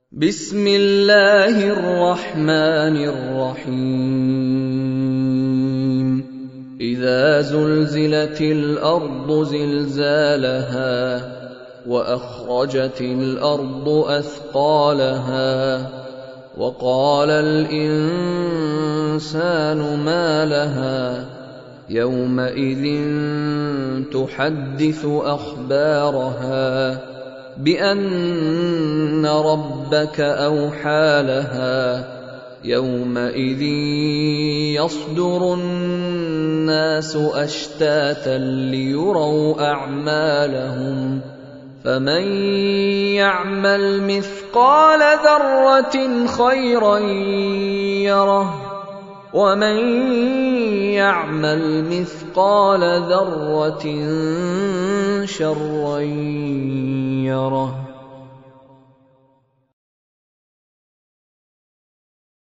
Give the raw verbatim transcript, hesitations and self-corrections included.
بسم الله الرحمن الرحيم إذا زلزلت الأرض زلزالها وأخرجت الأرض أثقالها وقال الإنسان ما لها يومئذ تحدث أخبارها بأن ربك أوحى لها يومئذ يصدر الناس أشتاتا ليروا أعمالهم فمن يعمل مثقال ذرة خيرا يره ومن يعمل مثقال ذرة شرا يره.